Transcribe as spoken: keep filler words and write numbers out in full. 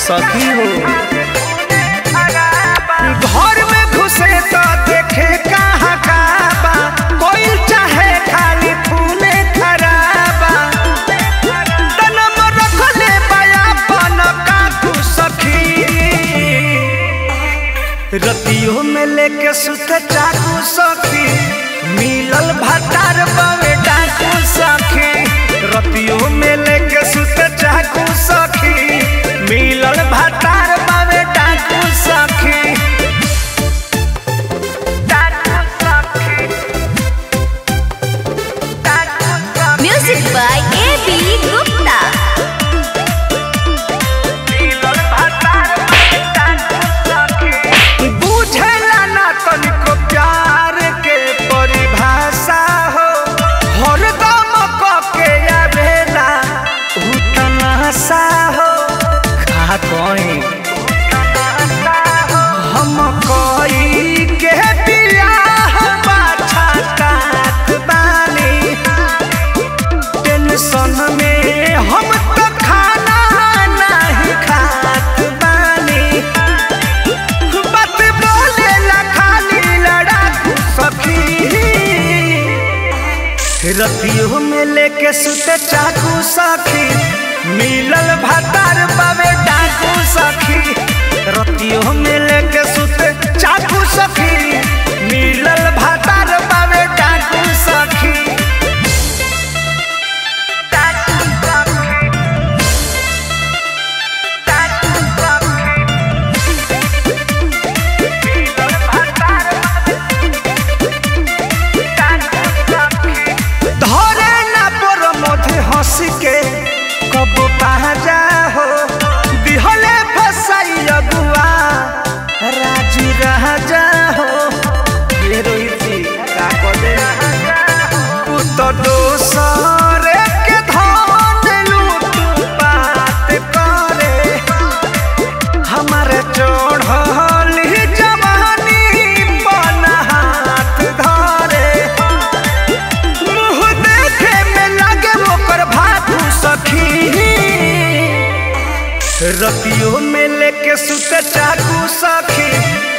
सखी हो। घर में घुसे तो देखे कहाँ काबा, कोई चाहे खाली खूने खराबा। तनम रखले बाया पन काकू सखी, रतियों में लेके सुते चाकू सखी, मिलल भतार बवे डाकू सखी। रतियों में लेके सुते चाकू सखी, मिलल भतार बवे डाकू सखी। Music by A B Gupta. बुझेला ना तनिको प्यार के परिभाषा हो, हरदम कके आवेला उ तमाशा हो। का कहीं हम कोई के बियाह बाछा काट बानी, टेंशन में हम तो खाना नहीं खात बानी। बात बोलेला खाली लड़ाकू सखी, रतियों में लेके सुते चाकू सखी, मिलल भतार बावे डाकू सखी। रतियों में लेके सुते चाकू सखी, मिलल भतार बावे डाकू सखी। धरे ना पर मधे हंस के कब पाजा हो, दिहले फसाई अगुआ राजू राजा हो। ये रोहिती का कदे उ तो दोसर के धन लूट बात करे, हमारे चढ़ली जवानी बन हाथ धरे। मुँह देखे में लगे ओकर भागू सखी, रतियों में लेके सुते चाकू सखी,